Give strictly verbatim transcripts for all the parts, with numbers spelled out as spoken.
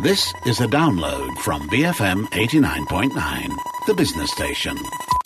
This is a download from B F M eighty-nine point nine, the business station.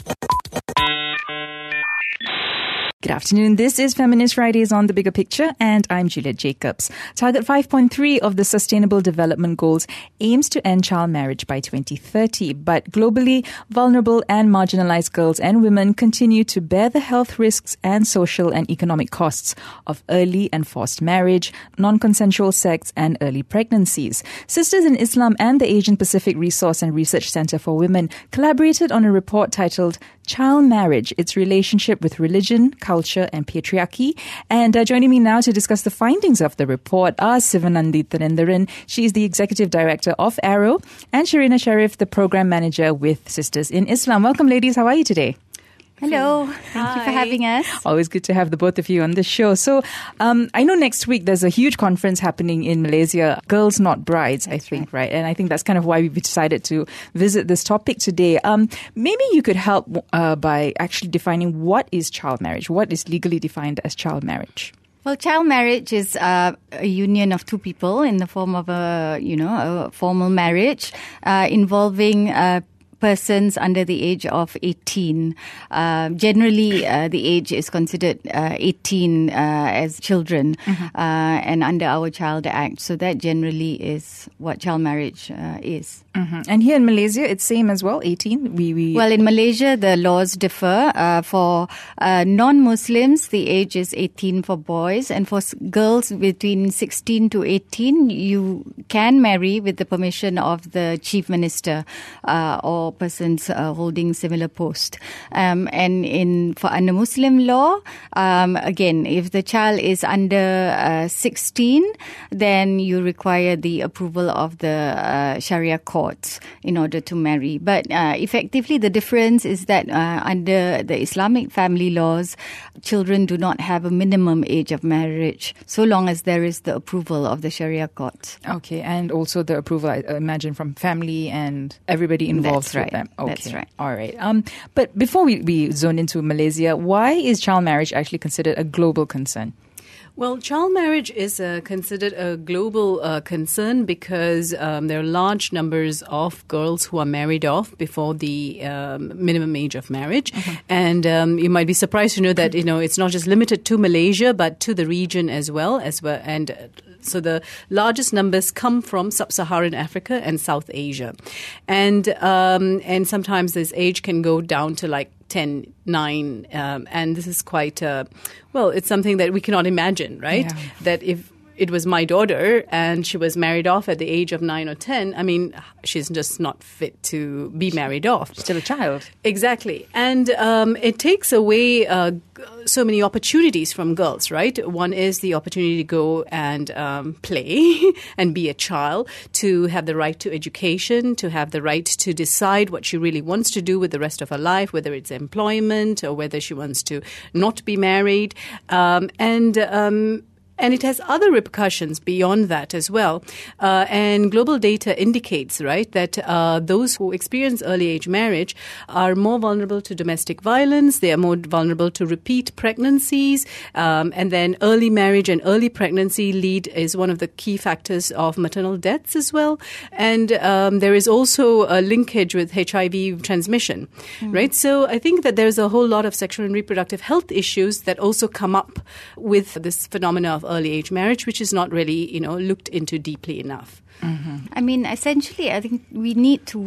Good afternoon. This is Feminist Fridays on The Bigger Picture, and I'm Juliet Jacobs. Target five point three of the Sustainable Development Goals aims to end child marriage by twenty thirty, but globally, vulnerable and marginalized girls and women continue to bear the health risks and social and economic costs of early and forced marriage, non-consensual sex, and early pregnancies. Sisters in Islam and the Asian Pacific Resource and Research Center for Women collaborated on a report titled Child Marriage, Its Relationship with Religion, Culture and Patriarchy. And uh, joining me now to discuss the findings of the report are Sivanandi Thanendaran. She is the Executive Director of Arrow, and Sharina Sharif, the Program Manager with Sisters in Islam. Welcome, ladies. How are you today? Hello. Thank Hi. you for having us. Always good to have the both of you on the show. So um, I know next week there's a huge conference happening in Malaysia, Girls Not Brides, that's I think, right. right? And I think that's kind of why we've decided to visit this topic today. Um, maybe you could help uh, by actually defining what is child marriage? What is legally defined as child marriage? Well, child marriage is uh, a union of two people in the form of a, you know, a formal marriage uh, involving uh persons under the age of eighteen. Uh, generally, uh, the age is considered uh, eighteen uh, as children mm-hmm. uh, and under our Child Act. So that generally is what child marriage uh, is. Mm-hmm. And here in Malaysia, it's same as well, eighteen? We, we Well, in Malaysia, the laws differ. Uh, for uh, non-Muslims, the age is eighteen for boys. And for girls between sixteen to eighteen, you can marry with the permission of the chief minister uh, or persons uh, holding similar post. Um, and in for under Muslim law, um, again, if the child is under uh, sixteen, then you require the approval of the uh, Sharia court in order to marry. But uh, effectively, the difference is that uh, under the Islamic family laws, children do not have a minimum age of marriage, so long as there is the approval of the Sharia court. Okay, and also the approval, I imagine, from family and everybody involved That's right. with them. Okay. That's right. All right. Um, but before we, we zone into Malaysia, why is child marriage actually considered a global concern? Well, child marriage is uh, considered a global uh, concern because um, there are large numbers of girls who are married off before the um, minimum age of marriage. Mm-hmm. And um, you might be surprised to know that, you know, it's not just limited to Malaysia, but to the region as well. as well. And uh, so the largest numbers come from sub-Saharan Africa and South Asia. And, um, and sometimes this age can go down to like ten, nine, um, and this is quite, uh, well, it's something that we cannot imagine, right? Yeah. That if it was my daughter and she was married off at the age of nine or ten, I mean, she's just not fit to be married off. Still a child. Exactly. And um, it takes away uh, so many opportunities from girls, right? One is the opportunity to go and um, play and be a child, to have the right to education, to have the right to decide what she really wants to do with the rest of her life, whether it's employment or whether she wants to not be married. Um, and um And it has other repercussions beyond that as well. Uh, and global data indicates, right, that uh, those who experience early age marriage are more vulnerable to domestic violence. They are more vulnerable to repeat pregnancies. Um, and then early marriage and early pregnancy lead is one of the key factors of maternal deaths as well. And um, there is also a linkage with H I V transmission, mm. right? So I think that there's a whole lot of sexual and reproductive health issues that also come up with this phenomena of early age marriage, which is not really, you know, looked into deeply enough. Mm-hmm. I mean, essentially, I think we need to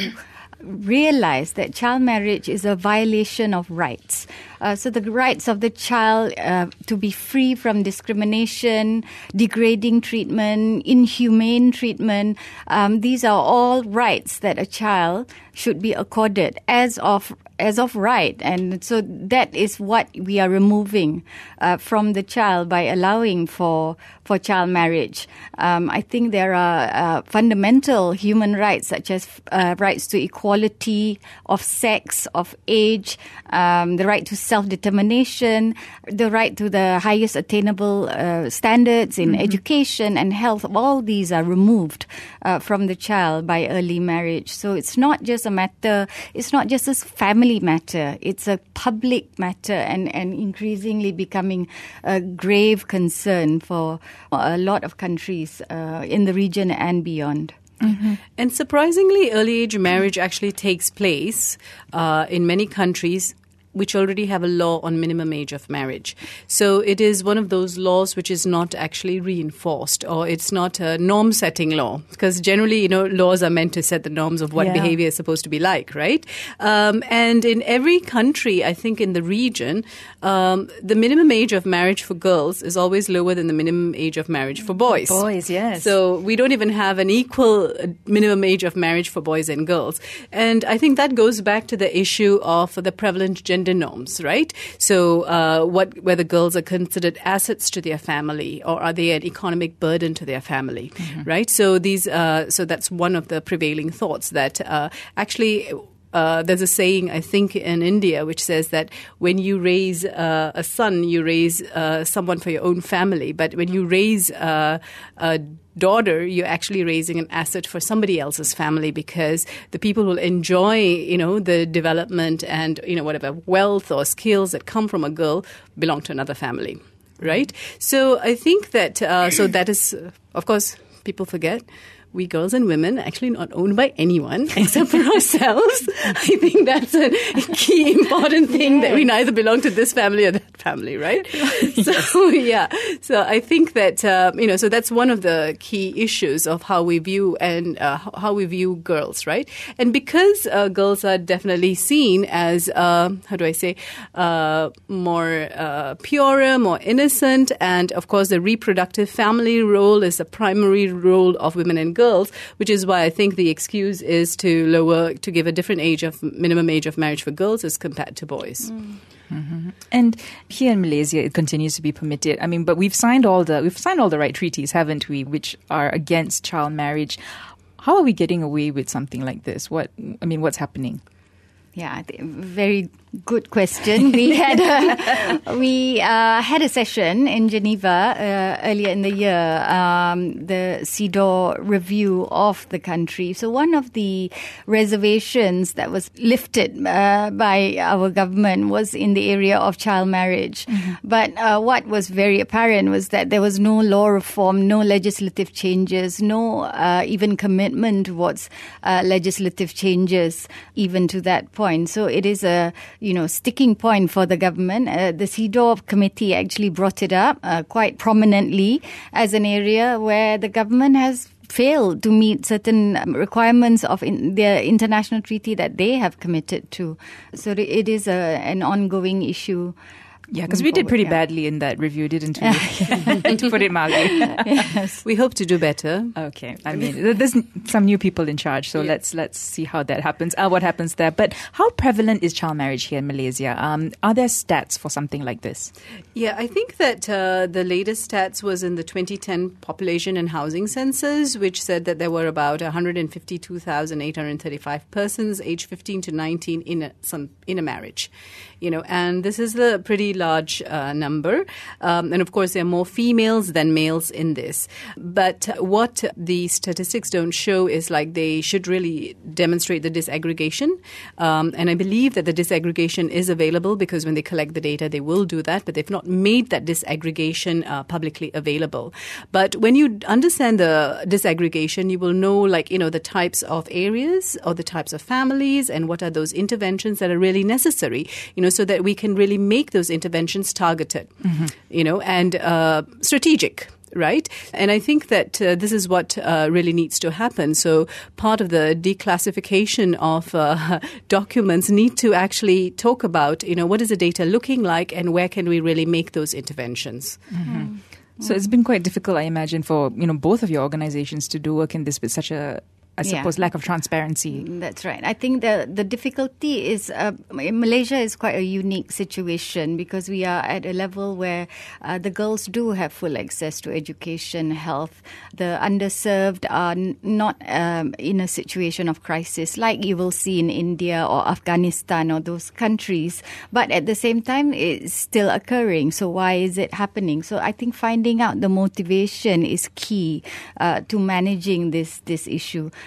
realize that child marriage is a violation of rights. Uh, so the rights of the child uh, to be free from discrimination, degrading treatment, inhumane treatment, um, these are all rights that a child should be accorded as of as of right. And so that is what we are removing uh, from the child by allowing for for child marriage. Um, I think there are uh, fundamental human rights such as uh, rights to equality of sex, of age, um, the right to self-determination, the right to the highest attainable uh, standards in mm-hmm. education and health. All these are removed uh, from the child by early marriage. So it's not just a matter, it's not just a family matter, it's a public matter and, and increasingly becoming a grave concern for a lot of countries uh, in the region and beyond. Mm-hmm. And surprisingly, early age marriage actually takes place uh, in many countries which already have a law on minimum age of marriage. So it is one of those laws which is not actually reinforced, or it's not a norm-setting law, because generally, you know, laws are meant to set the norms of what Yeah. behavior is supposed to be like, right? Um, and in every country, I think in the region, um, the minimum age of marriage for girls is always lower than the minimum age of marriage for boys. Boys, yes. So we don't even have an equal uh, minimum age of marriage for boys and girls. And I think that goes back to the issue of the prevalent gender norms, right? So uh, what whether girls are considered assets to their family, or are they an economic burden to their family, mm-hmm. right? So these, uh, so that's one of the prevailing thoughts that uh, actually. Uh, there's a saying, I think, in India, which says that when you raise uh, a son, you raise uh, someone for your own family. But when you raise uh, a daughter, you're actually raising an asset for somebody else's family, because the people who will enjoy, you know, the development and, you know, whatever wealth or skills that come from a girl belong to another family, right? So I think that, uh, so that is, uh, of course, people forget. We girls and women are actually not owned by anyone except for ourselves. I think that's a key important thing, yes. that we neither belong to this family or that family, right? So, yeah. So I think that, uh, you know, so that's one of the key issues of how we view and uh, how we view girls, right? And because uh, girls are definitely seen as, uh, how do I say, uh, more uh, purer, more innocent, and of course the reproductive family role is the primary role of women and girls. Girls, which is why I think the excuse is to lower, to give a different age of minimum age of marriage for girls as compared to boys. Mm. Mm-hmm. And here in Malaysia, it continues to be permitted. I mean, but we've signed all the we've signed all the right treaties, haven't we, which are against child marriage. How are we getting away with something like this? What I mean, what's happening? Yeah, very good question. We had a, we uh, had a session in Geneva uh, earlier in the year, um, the C E D A W review of the country. So one of the reservations that was lifted uh, by our government was in the area of child marriage. Mm-hmm. But uh, what was very apparent was that there was no law reform, no legislative changes, no uh, even commitment towards uh, legislative changes, even to that point. So it is a you know, sticking point for the government. Uh, the C E D A W committee actually brought it up uh, quite prominently as an area where the government has failed to meet certain requirements of in their international treaty that they have committed to. So it is a, an ongoing issue. Yeah, because we did pretty yeah. badly in that review, didn't we? To put it mildly. Yes. We hope to do better. Okay. I mean, there's some new people in charge, so yeah. let's let's see how that happens, uh, what happens there. But how prevalent is child marriage here in Malaysia? Um, are there stats for something like this? Yeah, I think that uh, the latest stats was in the twenty ten population and housing census, which said that there were about one hundred fifty-two thousand eight hundred thirty-five persons aged fifteen to nineteen in a, some in a marriage. You know, and this is a pretty large uh, number. Um, and of course, there are more females than males in this. But what the statistics don't show is like they should really demonstrate the disaggregation. Um, and I believe that the disaggregation is available because when they collect the data, they will do that. But they've not made that disaggregation uh, publicly available. But when you understand the disaggregation, you will know, like, you know, the types of areas or the types of families and what are those interventions that are really necessary, you know, so that we can really make those interventions targeted, mm-hmm. you know, and uh, strategic. Right. And I think that uh, this is what uh, really needs to happen. So part of the declassification of uh, documents need to actually talk about, you know, what is the data looking like and where can we really make those interventions. Mm-hmm. Mm-hmm. So it's been quite difficult, I imagine, for, you know, both of your organizations to do work in this with such a I suppose, yeah. lack of transparency. That's right. I think the the difficulty is uh, Malaysia is quite a unique situation because we are at a level where uh, the girls do have full access to education, health. The underserved are n- not um, in a situation of crisis like you will see in India or Afghanistan or those countries. But at the same time, it's still occurring. So why is it happening? So I think finding out the motivation is key uh, to managing this this issue.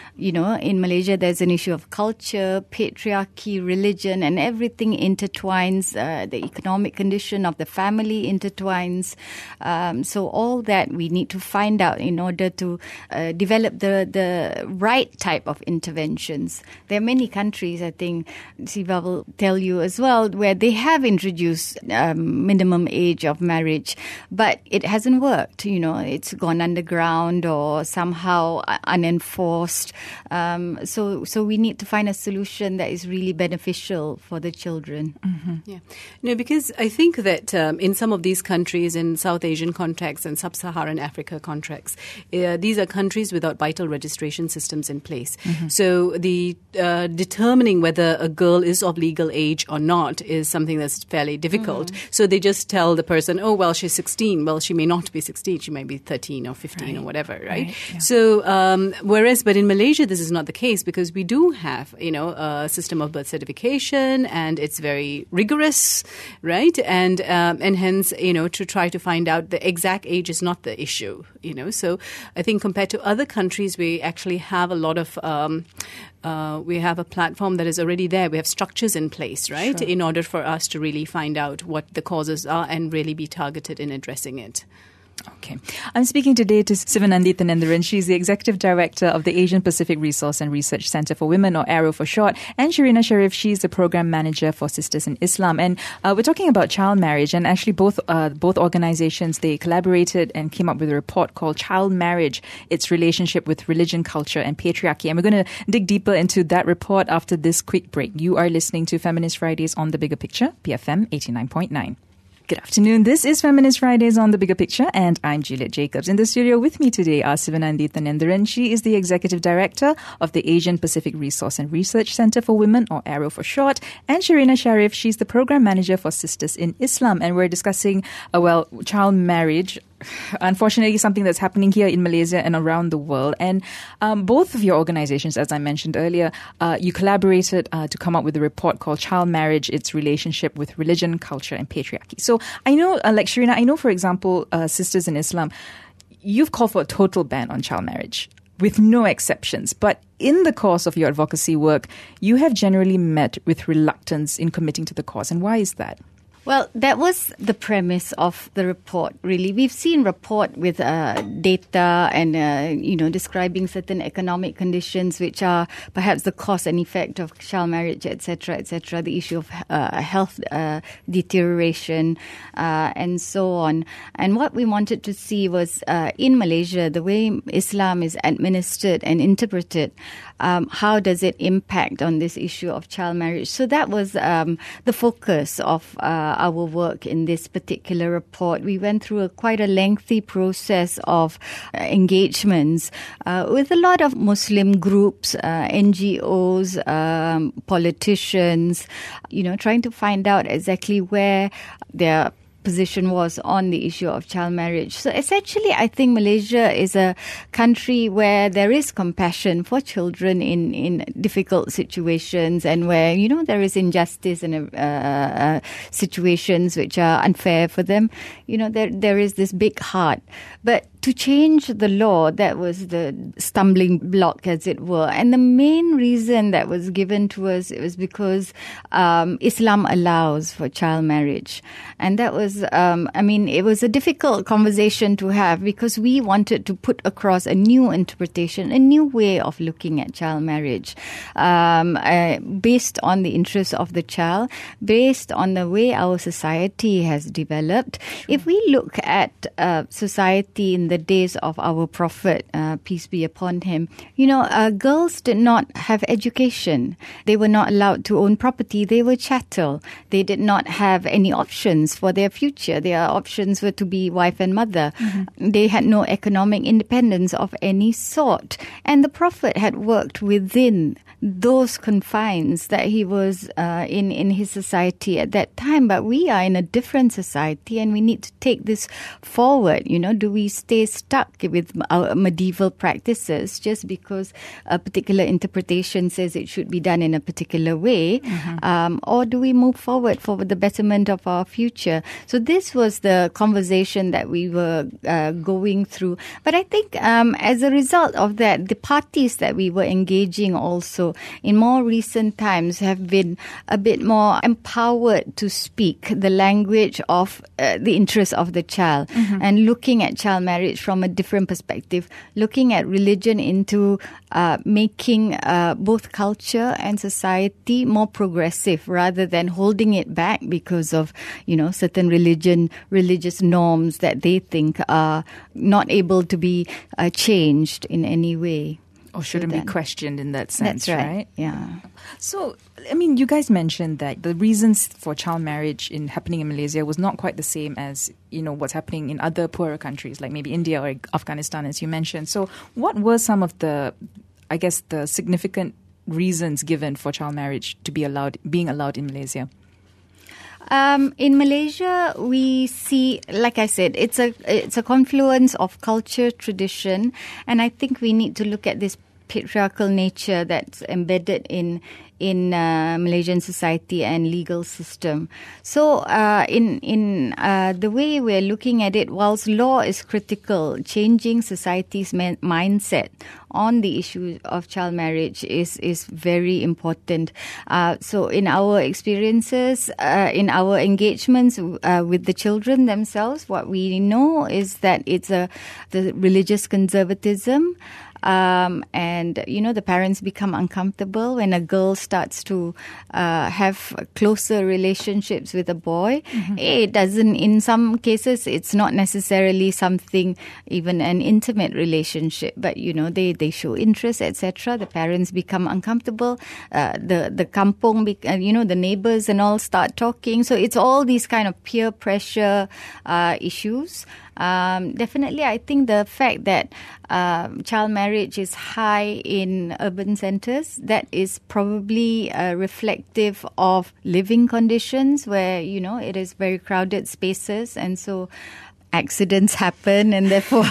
you know, in Malaysia, there's an issue of culture, patriarchy, religion, and everything intertwines. Uh, the economic condition of the family intertwines. Um, so all that we need to find out in order to uh, develop the, the right type of interventions. There are many countries, I think, Siva will tell you as well, where they have introduced um, minimum age of marriage, but it hasn't worked. You know, it's gone underground or somehow unenforced. Um, so, so we need to find a solution that is really beneficial for the children. Mm-hmm. Yeah, no, because I think that um, in some of these countries, in South Asian contexts and Sub-Saharan Africa contexts, uh, these are countries without vital registration systems in place. Mm-hmm. So the uh, determining whether a girl is of legal age or not is something that's fairly difficult. Mm-hmm. So they just tell the person, oh, well, she's sixteen. Well, she may not be sixteen. She may be thirteen or fifteen right. or whatever, right? right yeah. So um, whereas, but in Malaysia, this is not the case because we do have, you know, a system of birth certification and it's very rigorous, right? And um, and hence, you know, to try to find out the exact age is not the issue, you know. So I think compared to other countries, we actually have a lot of um, uh, we have a platform that is already there. We have structures in place, right, sure. in order for us to really find out what the causes are and really be targeted in addressing it. Okay. I'm speaking today to Sivanandi Thanendaran. She's the Executive Director of the Asian Pacific Resource and Research Centre for Women, or ARROW for short, and Sharina Sharif. She's the Program Manager for Sisters in Islam. And uh, we're talking about child marriage, and actually both uh, both organizations, they collaborated and came up with a report called Child Marriage, Its Relationship with Religion, Culture and Patriarchy. And we're going to dig deeper into that report after this quick break. You are listening to Feminist Fridays on The Bigger Picture, B F M eighty-nine point nine. Good afternoon. This is Feminist Fridays on The Bigger Picture, and I'm Juliet Jacobs. In the studio with me today are Sivanandi Thanendaran. She is the Executive Director of the Asian Pacific Resource and Research Centre for Women, or ARROW for short, and Sharina Sharif. She's the Program Manager for Sisters in Islam, and we're discussing, uh, well, child marriage. Unfortunately, something that's happening here in Malaysia and around the world. And um, both of your organizations, as I mentioned earlier, uh, you collaborated uh, to come up with a report called Child Marriage, Its Relationship with Religion, Culture and Patriarchy. So I know, uh, like Sharina, I know, for example, uh, Sisters in Islam, you've called for a total ban on child marriage with no exceptions. But in the course of your advocacy work, you have generally met with reluctance in committing to the cause. And why is that? Well, that was the premise of the report, really. We've seen report with uh, data and, uh, you know, describing certain economic conditions which are perhaps the cause and effect of child marriage, et cetera, et cetera, the issue of uh, health uh, deterioration uh, and so on. And what we wanted to see was uh, in Malaysia, the way Islam is administered and interpreted, um, how does it impact on this issue of child marriage? So that was um, the focus of uh, our work in this particular report. We went through a quite a lengthy process of uh, engagements uh, with a lot of Muslim groups, uh, N G Os, um, politicians, you know, trying to find out exactly where their position was on the issue of child marriage. So essentially, I think Malaysia is a country where there is compassion for children in, in difficult situations and where, you know, there is injustice and uh, situations which are unfair for them. You know, there there is this big heart. But to change the law, that was the stumbling block, as it were. And the main reason that was given to us, it was because um, Islam allows for child marriage. And that was, um, I mean, it was a difficult conversation to have because we wanted to put across a new interpretation, a new way of looking at child marriage, um, uh, based on the interests of the child, based on the way our society has developed. Sure. If we look at uh, society in the days of our Prophet, uh, peace be upon him, you know, uh, girls did not have education. They were not allowed to own property. They were chattel. They did not have any options for their future. Their options were to be wife and mother. Mm-hmm. They had no economic independence of any sort. And the Prophet had worked within those confines that he was uh, in, in his society at that time. But we are in a different society and we need to take this forward. You know, do we stay stuck with our medieval practices just because a particular interpretation says it should be done in a particular way? Mm-hmm. Um, or do we move forward for the betterment of our future? So this was the conversation that we were uh, going through. But I think um, as a result of that, the parties that we were engaging also in more recent times have been a bit more empowered to speak the language of uh, the interests of the child, mm-hmm. and looking at child marriage from a different perspective, looking at religion into uh, making uh, both culture and society more progressive rather than holding it back because of, you know, certain religion, religious norms that they think are not able to be uh, changed in any way. Or shouldn't be questioned in that sense, That's right? right? Yeah. So, I mean, you guys mentioned that the reasons for child marriage in happening in Malaysia was not quite the same as, you know, what's happening in other poorer countries like maybe India or Afghanistan, as you mentioned. So, what were some of the, I guess, the significant reasons given for child marriage to be allowed, being allowed in Malaysia? Um, in Malaysia, we see, like I said, it's a it's a confluence of culture, tradition, and I think we need to look at this patriarchal nature that's embedded in in uh, Malaysian society and legal system. So, uh, in in uh, the way we're looking at it, whilst law is critical, changing society's man- mindset on the issue of child marriage is is very important. Uh, so, in our experiences, uh, in our engagements uh, with the children themselves, what we know is that it's a the religious conservatism. Um, and, you know, the parents become uncomfortable when a girl starts to uh, have closer relationships with a boy. Mm-hmm. It doesn't, in some cases, it's not necessarily something, even an intimate relationship, but, you know, they, they show interest, et cetera. The parents become uncomfortable. Uh, the, the kampung, be, uh, you know, the neighbors and all start talking. So it's all these kind of peer pressure uh, issues. Um, definitely, I think the fact that um, child marriage is high in urban centres, that is probably uh, reflective of living conditions where, you know, it is very crowded spaces, and so accidents happen, and therefore,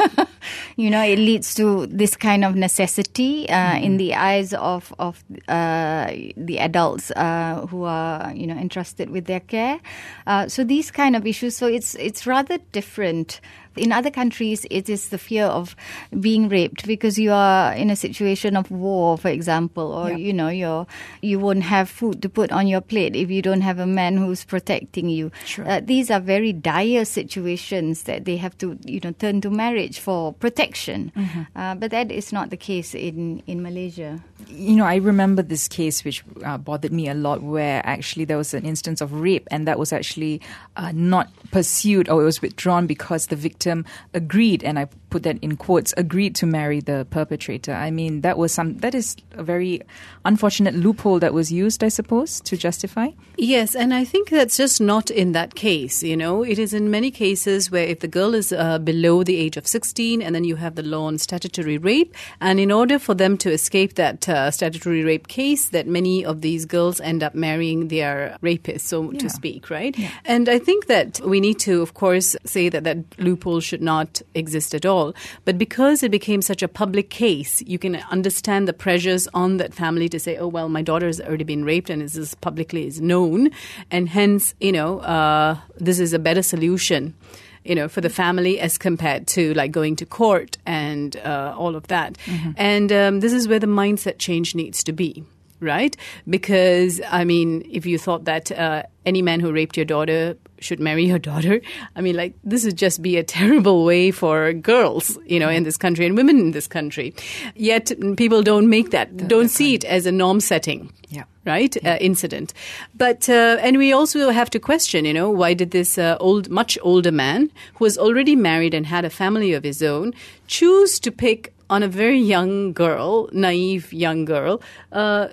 you know, it leads to this kind of necessity uh, mm-hmm. in the eyes of of uh, the adults uh, who are, you know, entrusted with their care. Uh, so these kind of issues. So it's it's rather different. In other countries, it is the fear of being raped because you are in a situation of war, for example, or, yep. you know, you're, you won't have food to put on your plate if you don't have a man who's protecting you. Sure. Uh, these are very dire situations that they have to, you know, turn to marriage for protection. Mm-hmm. Uh, but that is not the case in, in Malaysia. You know, I remember this case which uh, bothered me a lot, where actually there was an instance of rape, and that was actually uh, not pursued, or it was withdrawn because the victim agreed, and I put that in quotes, agreed to marry the perpetrator. I mean, that was some, that is a very unfortunate loophole that was used, I suppose, to justify. Yes, and I think that's just not in that case, you know. It is in many cases where if the girl is uh, below the age of sixteen, and then you have the law on statutory rape, and in order for them to escape that uh, statutory rape case, that many of these girls end up marrying their rapists, so yeah. to speak, right? Yeah. And I think that we need to, of course, say that that loophole should not exist at all. But because it became such a public case, you can understand the pressures on that family to say, oh, well, my daughter has already been raped and this is publicly is known. And hence, you know, uh, this is a better solution, you know, for the family as compared to like going to court and uh, all of that. Mm-hmm. And um, this is where the mindset change needs to be. Right? Because, I mean, if you thought that uh, any man who raped your daughter should marry your daughter, I mean, like, this would just be a terrible way for girls, you know, in this country and women in this country. Yet people don't make that, the, don't see it as a norm setting. Yeah. Right? Yeah. Uh, incident. But, uh, and we also have to question, you know, why did this uh, old, much older man who was already married and had a family of his own choose to pick on a very young girl, naive young girl, uh,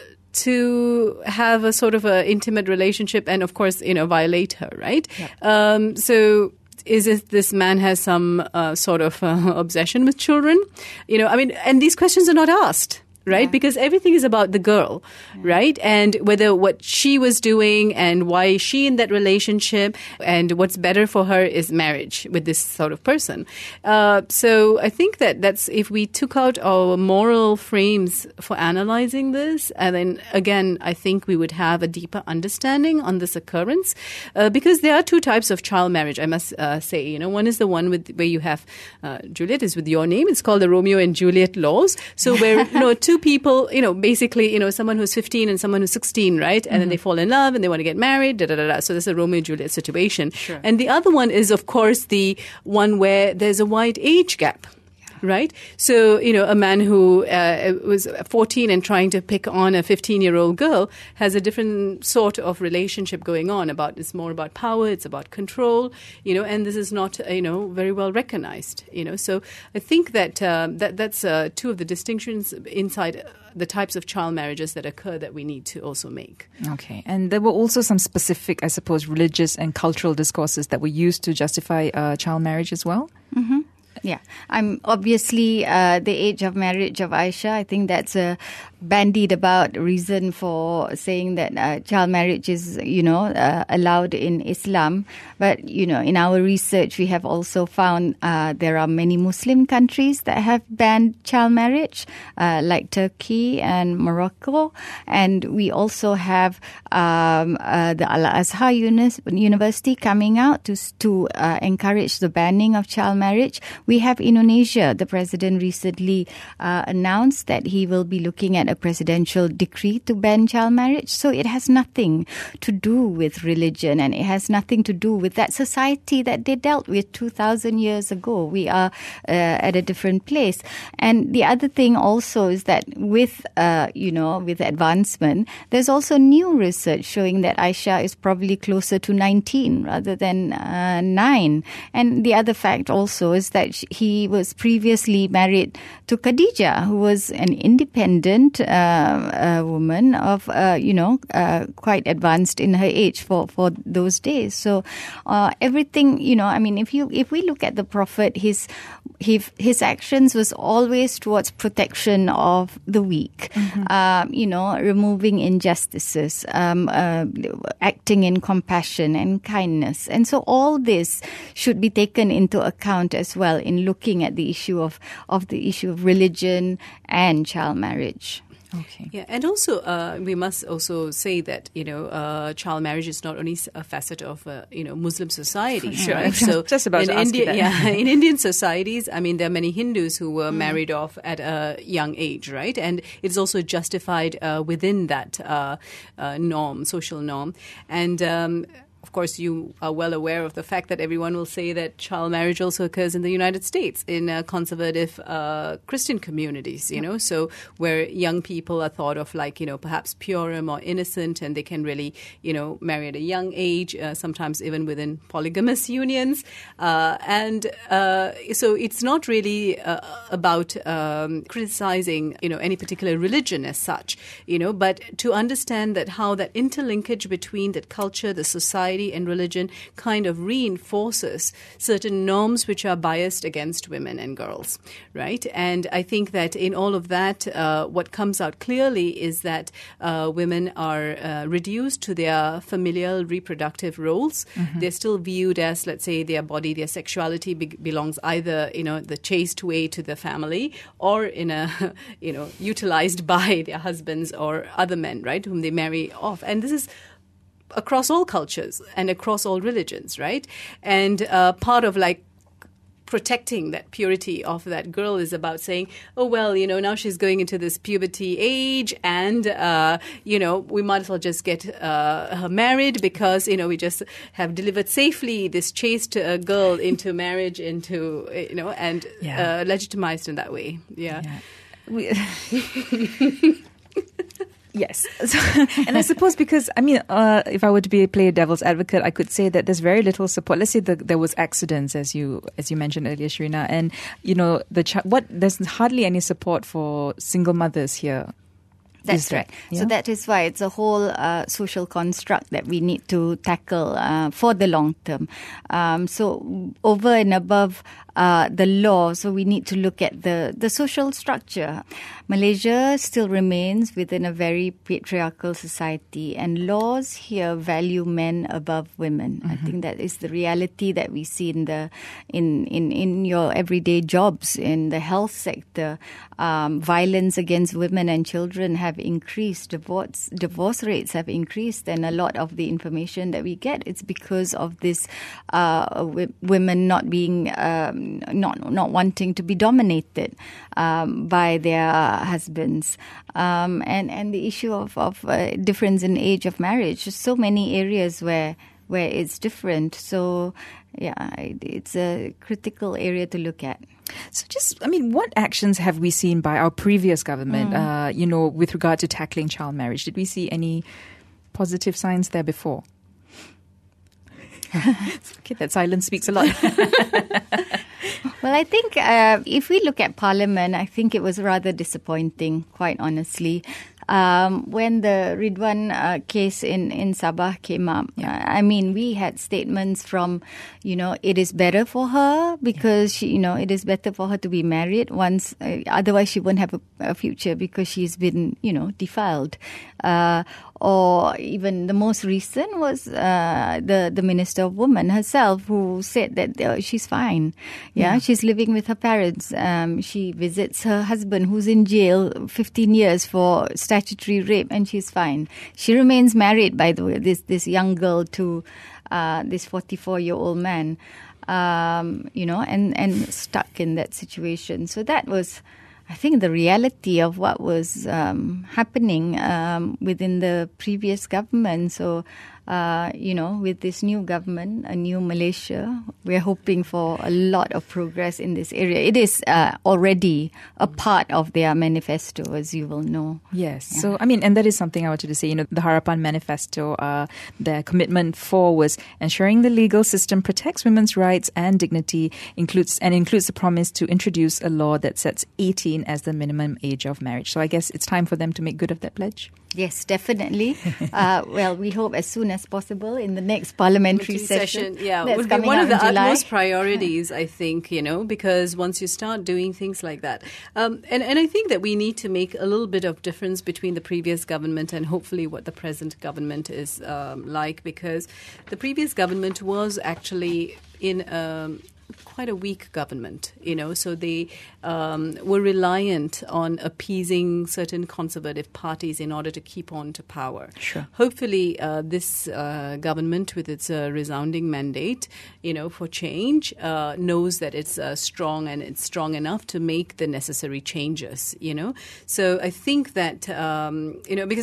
to have a sort of a intimate relationship and, of course, you know, violate her, right? Yep. Um, so is it this man has some uh, sort of uh, obsession with children? You know, I mean, and these questions are not asked. right? Yeah. Because everything is about the girl, yeah. right? And whether what she was doing and why is she in that relationship and what's better for her is marriage with this sort of person. Uh, so I think that that's if we took out our moral frames for analyzing this, and then again, I think we would have a deeper understanding on this occurrence, uh, because there are two types of child marriage, I must uh, say. You know, one is the one with where you have, uh, Juliet is with your name, it's called the Romeo and Juliet laws. So where, you know, two people, you know, basically, you know, someone who's fifteen and someone who's sixteen, right? And mm-hmm. then they fall in love and they want to get married, da da da da. So there's a Romeo and Juliet situation. Sure. And the other one is, of course, the one where there's a wide age gap. Right? So, you know, a man who uh, was fourteen and trying to pick on a fifteen-year-old girl has a different sort of relationship going on. About It's more about power, it's about control, you know, and this is not, you know, very well recognized, you know. So I think that uh, that that's uh, two of the distinctions inside the types of child marriages that occur that we need to also make. Okay. And there were also some specific, I suppose, religious and cultural discourses that were used to justify uh, child marriage as well? Mm-hmm. Yeah, I'm obviously uh, the age of marriage of Aisha. I think that's a bandied about reason for saying that uh, child marriage is, you know, uh, allowed in Islam. But, you know, in our research, we have also found uh, there are many Muslim countries that have banned child marriage, uh, like Turkey and Morocco. And we also have um, uh, the Al-Azhar University coming out to, to uh, encourage the banning of child marriage. We have Indonesia. The president recently uh, announced that he will be looking at a presidential decree to ban child marriage. So it has nothing to do with religion, and it has nothing to do with that society that they dealt with two thousand years ago. We are uh, at a different place. And the other thing also is that with, uh, you know, with advancement, there's also new research showing that Aisha is probably closer to nineteen rather than uh, nine. And the other fact also is that he was previously married to Khadija, who was an independent uh, uh, woman of, uh, you know, uh, quite advanced in her age for, for those days. So uh, everything, you know, I mean, if you if we look at the Prophet, his his, his actions was always towards protection of the weak, mm-hmm. um, you know, removing injustices, um, uh, acting in compassion and kindness. And so all this should be taken into account as well in looking at the issue of, of the issue of religion and child marriage. Okay. Yeah, and also uh, we must also say that, you know, uh, child marriage is not only a facet of uh, you know, Muslim society. Sure. Right? So just about in to ask India, you that. yeah, in Indian societies, I mean, there are many Hindus who were mm. married off at a young age, right? And it's also justified uh, within that uh, uh, norm, social norm, and. Um, Of course, you are well aware of the fact that everyone will say that child marriage also occurs in the United States in uh, conservative uh, Christian communities, you know, so where young people are thought of like, you know, perhaps pure, more innocent, and they can really, you know, marry at a young age, uh, sometimes even within polygamous unions. Uh, and uh, so it's not really uh, about um, criticizing, you know, any particular religion as such, you know, but to understand that how that interlinkage between that culture, the society, and religion kind of reinforces certain norms which are biased against women and girls, right? And I think that in all of that, uh, what comes out clearly is that uh, women are uh, reduced to their familial reproductive roles. Mm-hmm. They're still viewed as, let's say, their body, their sexuality be- belongs either, you know, the chaste way to the family or in a, you know, utilized by their husbands or other men, right, whom they marry off. And this is across all cultures and across all religions, right? And uh, part of like protecting that purity of that girl is about saying, oh, well, you know, now she's going into this puberty age and, uh, you know, we might as well just get uh, her married because, you know, we just have delivered safely this chaste uh, girl into marriage, into, you know, and yeah. uh, legitimized in that way. Yeah. yeah. We- Yes. So, and I suppose because, I mean, uh, if I were to be a play a devil's advocate, I could say that there's very little support. Let's say the, there was accidents, as you as you mentioned earlier, Sharina, and, you know, the ch- what there's hardly any support for single mothers here. That's Is that- right. yeah? So that is why it's a whole uh, social construct that we need to tackle uh, for the long term. Um, so over and above uh, the law, so we need to look at the, the social structure. Malaysia still remains within a very patriarchal society, and laws here value men above women. Mm-hmm. I think that is the reality that we see in the in in, in your everyday jobs, in the health sector. Um, violence against women and children have increased. Divorce divorce rates have increased, and a lot of the information that we get, it's because of this uh, w- women not being um, not not wanting to be dominated um, by their husbands, um, and and the issue of of uh, difference in age of marriage. There's so many areas where where it's different. So yeah, it's a critical area to look at. So just, I mean, what actions have we seen by our previous government, mm. uh, you know, with regard to tackling child marriage? Did we see any positive signs there before? Okay, that silence speaks a lot. Well, I think uh, if we look at Parliament, I think it was rather disappointing, quite honestly. Um, when the Ridwan uh, case in, in Sabah came up, yeah. I mean, we had statements from, you know, it is better for her because, she, you know, it is better for her to be married once, uh, otherwise she won't have a, a future because she's been, you know, defiled. Uh, or even the most recent was uh, the, the Minister of Women herself, who said that uh, she's fine. Yeah, yeah, she's living with her parents. Um, she visits her husband, who's in jail fifteen years for statutory rape, and she's fine. She remains married, by the way, this this young girl to uh, this forty-four-year-old man, um, you know, and, and stuck in that situation. So that was, I think, the reality of what was um, happening um, within the previous government. So, uh, you know, with this new government, a new Malaysia, we're hoping for a lot of progress in this area. It is uh, already a part of their manifesto, as you will know. Yes. Yeah. So, I mean, and that is something I wanted to say. You know, the Harapan Manifesto, uh, their commitment for was ensuring the legal system protects women's rights and dignity, includes and includes the promise to introduce a law that sets eighteen as the minimum age of marriage. So I guess it's time for them to make good of that pledge. Yes, definitely. uh, well, we hope as soon as possible in the next parliamentary session. session. Yeah, that's would be coming one out of the in July. utmost priorities, I think, you know, because once you start doing things like that. Um, and, and I think that we need to make a little bit of difference between the previous government and hopefully what the present government is um, like, because the previous government was actually in um, quite a weak government, you know, so they um, were reliant on appeasing certain conservative parties in order to keep on to power. Sure. Hopefully, uh, this uh, government, with its uh, resounding mandate, you know, for change, uh, knows that it's uh, strong and it's strong enough to make the necessary changes, you know. So I think that, um, you know, because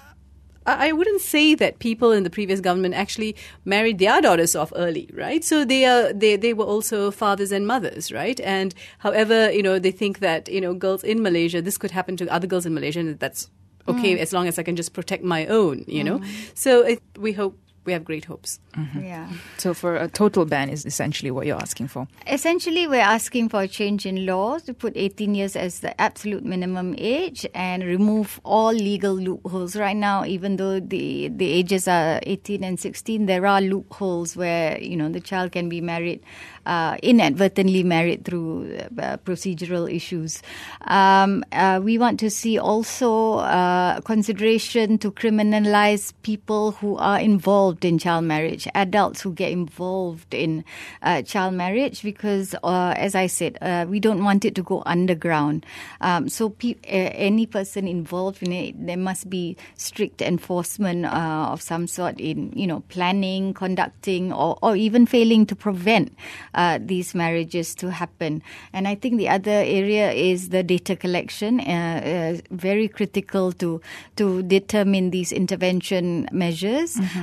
I wouldn't say that people in the previous government actually married their daughters off early, right? So they are they they were also fathers and mothers, right? And however, you know, they think that, you know, girls in Malaysia, this could happen to other girls in Malaysia, and that's okay mm. as long as I can just protect my own, you mm. know. So it, we hope. We have great hopes. Mm-hmm. Yeah. So for a total ban is essentially what you're asking for? Essentially, we're asking for a change in law to put eighteen years as the absolute minimum age and remove all legal loopholes. Right now, even though the, the ages are eighteen and sixteen, there are loopholes where, you know, the child can be married, uh, inadvertently married through uh, procedural issues. Um, uh, we want to see also uh, consideration to criminalize people who are involved in child marriage, adults who get involved in uh, child marriage, because, uh, as I said, uh, we don't want it to go underground. Um, so pe- uh, any person involved in it, there must be strict enforcement uh, of some sort in, you know, planning, conducting, or, or even failing to prevent uh, these marriages to happen. And I think the other area is the data collection, uh, uh, very critical to to determine these intervention measures, mm-hmm. because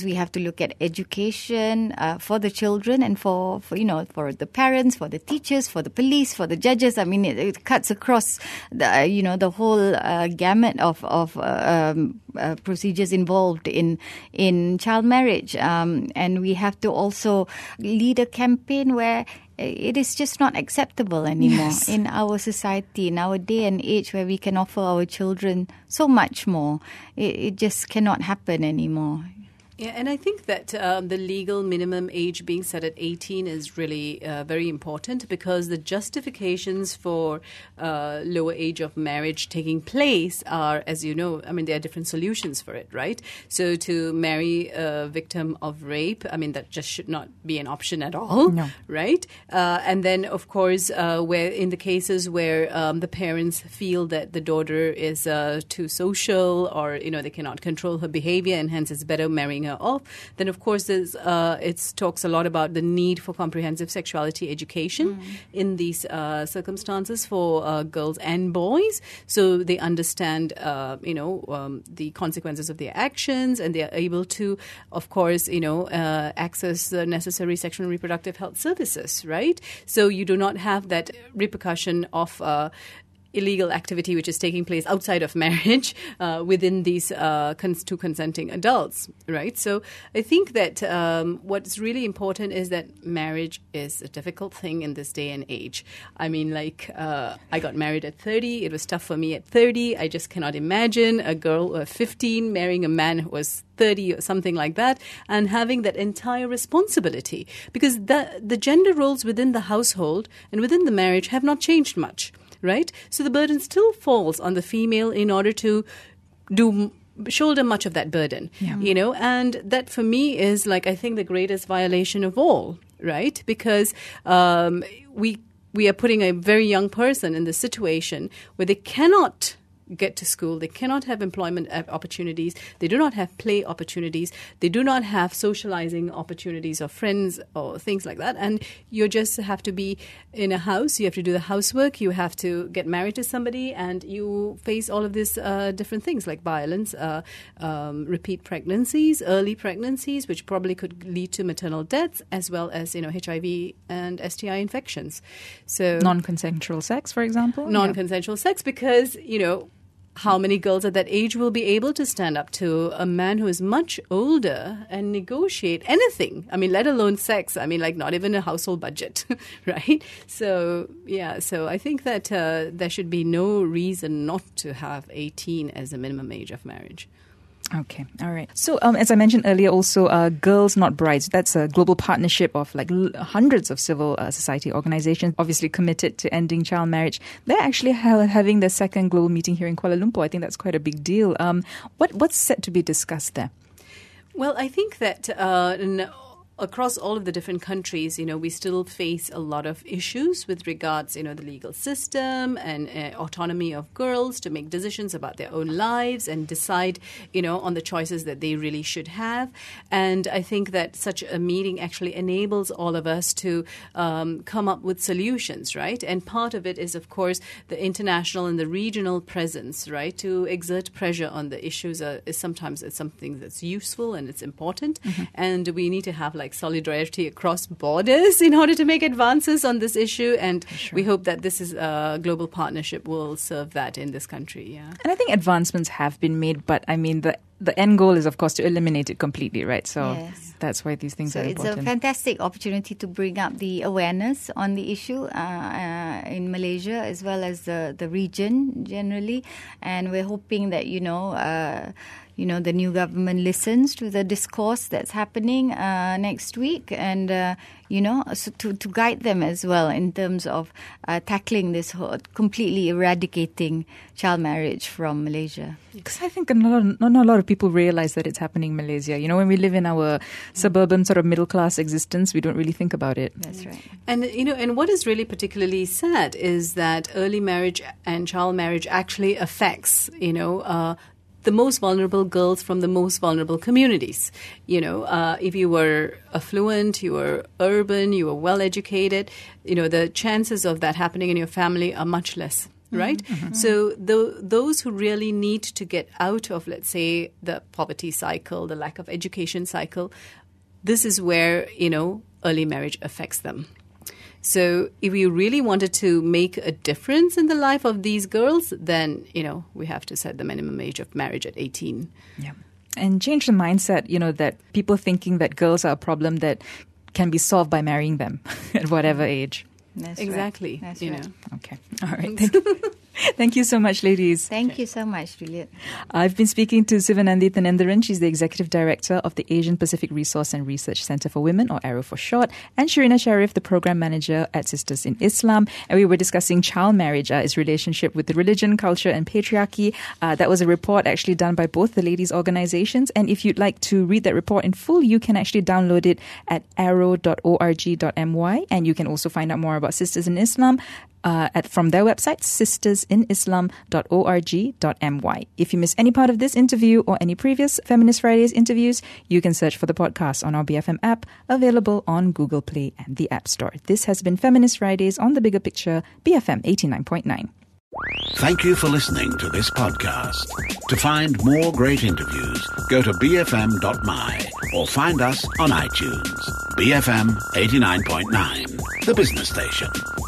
course, we have to look at education uh, for the children and for, for, you know, for the parents, for the teachers, for the police, for the judges. I mean, it, it cuts across the, uh, you know, the whole uh, gamut of, of uh, um, uh, procedures involved in, in child marriage. Um, and we have to also lead a campaign where it is just not acceptable anymore yes. in our society, in our day and age where we can offer our children so much more. It, it just cannot happen anymore. Yeah, and I think that um, the legal minimum age being set at eighteen is really uh, very important, because the justifications for uh, lower age of marriage taking place are, as you know, I mean, there are different solutions for it, right? So to marry a victim of rape, I mean, that just should not be an option at all, no. right? Uh, and then, of course, uh, where in the cases where um, the parents feel that the daughter is uh, too social, or, you know, they cannot control her behavior, and hence it's better marrying her off, then of course there's uh, it talks a lot about the need for comprehensive sexuality education mm. in these uh, circumstances for uh, girls and boys, so they understand uh, you know um, the consequences of their actions, and they are able to, of course, you know uh, access the necessary sexual and reproductive health services, right? So you do not have that repercussion of uh, illegal activity which is taking place outside of marriage uh, within these uh, cons- two consenting adults, right? So I think that um, what's really important is that marriage is a difficult thing in this day and age. I mean, like, uh, I got married at thirty. It was tough for me at thirty. I just cannot imagine a girl of fifteen marrying a man who was thirty or something like that, and having that entire responsibility, because the, the gender roles within the household and within the marriage have not changed much. Right? So the burden still falls on the female in order to do shoulder much of that burden, yeah. you know, and that for me is, like, I think the greatest violation of all, right? Because um, we we are putting a very young person in the situation where they cannot get to school, they cannot have employment opportunities, they do not have play opportunities, they do not have socializing opportunities or friends or things like that, and you just have to be in a house, you have to do the housework, you have to get married to somebody, and you face all of these uh, different things like violence, uh, um, repeat pregnancies, early pregnancies, which probably could lead to maternal deaths, as well as, you know, H I V and S T I infections. So non-consensual sex, for example? Non-consensual yeah. sex, because, you know, how many girls at that age will be able to stand up to a man who is much older and negotiate anything? I mean, let alone sex. I mean, like, not even a household budget, right? So, yeah, so I think that uh, there should be no reason not to have eighteen as a minimum age of marriage. Okay, all right. So, um, as I mentioned earlier, also, uh, Girls Not Brides, that's a global partnership of like l- hundreds of civil uh, society organizations, obviously committed to ending child marriage. They're actually ha- having their second global meeting here in Kuala Lumpur. I think that's quite a big deal. Um, what what's set to be discussed there? Well, I think that uh, n- across all of the different countries, you know, we still face a lot of issues with regards, you know, the legal system and uh, autonomy of girls to make decisions about their own lives and decide, you know, on the choices that they really should have. And I think that such a meeting actually enables all of us to um, come up with solutions, right? And part of it is, of course, the international and the regional presence, right? To exert pressure on the issues uh, is sometimes it's something that's useful and it's important. Mm-hmm. And we need to have, like, like solidarity across borders in order to make advances on this issue, and sure. we hope that this is a global partnership will serve that in this country. Yeah, and I think advancements have been made, but I mean the the end goal is, of course, to eliminate it completely, right? So yes. that's why these things so are it's important. It's a fantastic opportunity to bring up the awareness on the issue uh, uh, in Malaysia as well as the the region generally, and we're hoping that you know. Uh, You know, the new government listens to the discourse that's happening uh, next week, and uh, you know, so to to guide them as well in terms of uh, tackling this whole, completely eradicating child marriage from Malaysia. Because I think not, not a lot of people realize that it's happening in Malaysia. You know, when we live in our suburban sort of middle class existence, we don't really think about it. That's right. And you know, and what is really particularly sad is that early marriage and child marriage actually affects, you know. Uh, the most vulnerable girls from the most vulnerable communities. You know, uh, if you were affluent, you were urban, you were well educated, you know, the chances of that happening in your family are much less. right? Mm-hmm. So the, those who really need to get out of, let's say, the poverty cycle, the lack of education cycle, this is where, you know, early marriage affects them. So if you really wanted to make a difference in the life of these girls, then, you know, we have to set the minimum age of marriage at eighteen. Yeah. And change the mindset, you know, that people thinking that girls are a problem that can be solved by marrying them at whatever age. That's exactly. Right. That's you right. know. Okay. All right. Thank you. Thank you so much, ladies. Thank you so much, Juliet. I've been speaking to Sivanandi Thanendaran. She's the Executive Director of the Asian Pacific Resource and Research Centre for Women, or ARROW for short, and Sharina Sharif, the Program Manager at Sisters in Islam. And we were discussing child marriage, uh, its relationship with religion, culture and patriarchy. Uh, that was a report actually done by both the ladies' organizations. And if you'd like to read that report in full, you can actually download it at arrow dot org dot my. And you can also find out more about Sisters in Islam Uh, at, from their website, sisters in islam dot org dot my. If you miss any part of this interview or any previous Feminist Fridays interviews, you can search for the podcast on our B F M app, available on Google Play and the App Store. This has been Feminist Fridays on The Bigger Picture, B F M eighty-nine point nine. Thank you for listening to this podcast. To find more great interviews, go to b f m dot my or find us on iTunes. B F M eighty-nine point nine, the business station.